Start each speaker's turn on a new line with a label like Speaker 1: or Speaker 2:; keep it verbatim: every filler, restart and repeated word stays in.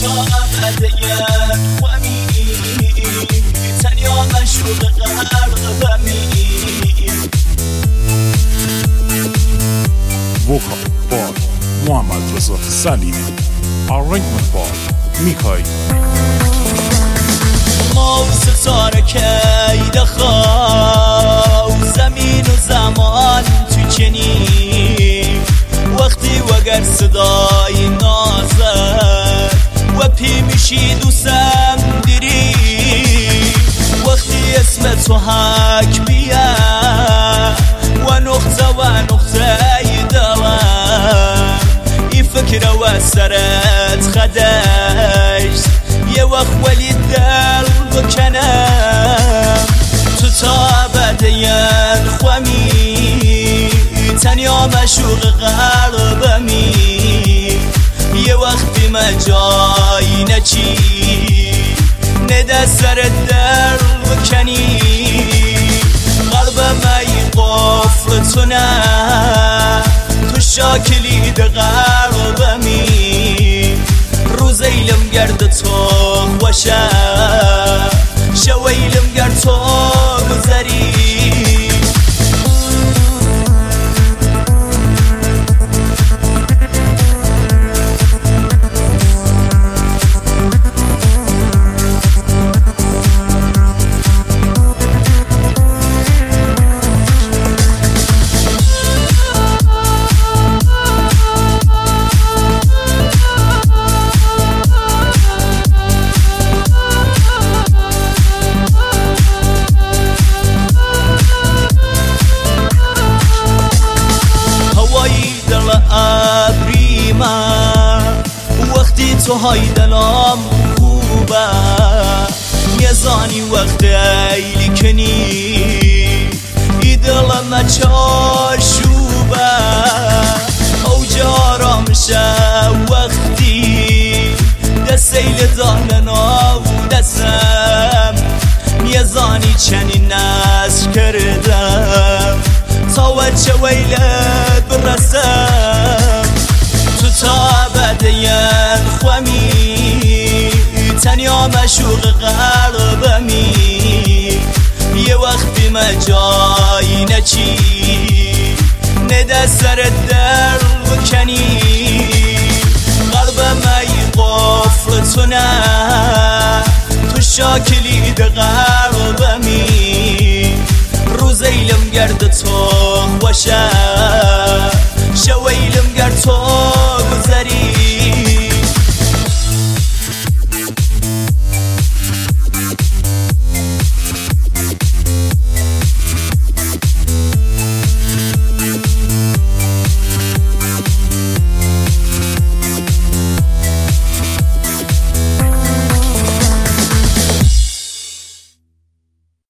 Speaker 1: تا ابدیت خمی تنیا مشروق قلبمی.
Speaker 2: Vocal by Muhammad Reza Salim. Arrangement by Mikhail.
Speaker 1: ما و ستاره کید خواه زمین و زمان تو چنین وقتی وگر صدای نازد و پی میشی دوستم دیری وقتی اسم تو حک بیا و نقطه و نقطه دلم ای فکر و سرت خدشت یه وقت ولی دل بکنم تو تا ابدیت خمی تنیا مشوق قلبمی یه وقت بی مجایی نچی نده سر دل بکنی قلبم ای قفل تو نه تو شاکلی ده قلبمی روز ایلم گرد تو خوشه شو ایلم گرد تو گذری تو های دلم خوبه یه زانی وقت ایلی کنی ای دلم چارشوبه او جارا میشه وقتی دست ایل داننا و دستم یه زانی چنین نسر کردم تا وچه ویلت برسم تو تا ابدیت خمی تنیا مشوق قلبمی یه وقت بی مجایی نچی نده سر دل بکنی قلبم ای قفل تو نه تو شاکلی ده قلبمی روز ایلم گرد تو